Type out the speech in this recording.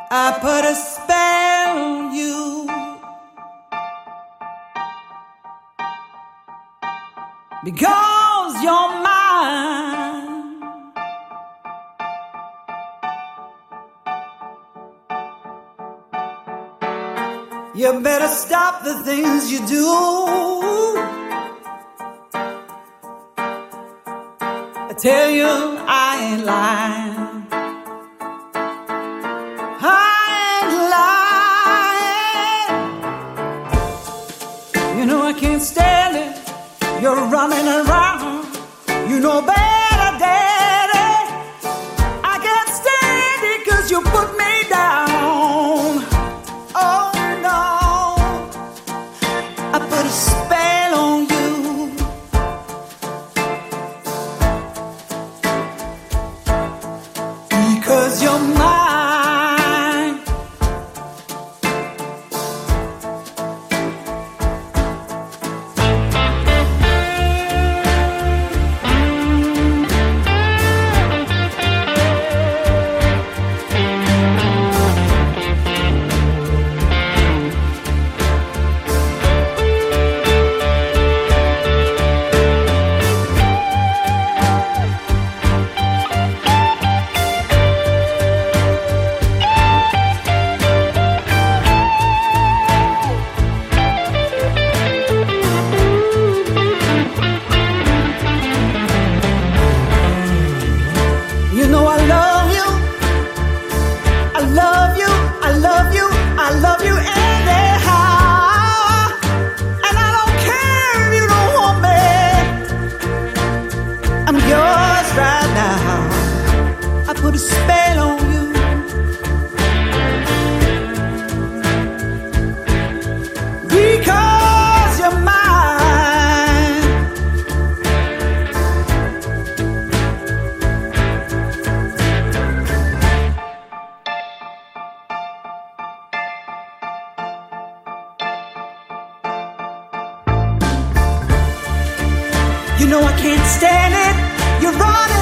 I put a spell on you because you're mine. You better stop the things you do. I tell you I ain't lying. I can't stand it. You're running around. You know better, Daddy. I can't stand it 'cause you put me down. Oh no, I put a spell on you because you're mine. You know I love you, I love you, I love you, I love you anyhow. And I don't care if you don't want me, I'm yours right now. I put a spell on you because you're mine. You know I can't stand it. You're running